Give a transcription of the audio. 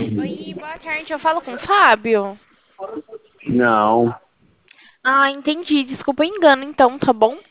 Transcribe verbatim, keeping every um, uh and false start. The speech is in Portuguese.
Oi, boa tarde. Eu falo com o Fábio? Não, Ah, entendi. Desculpa o engano, então, tá bom?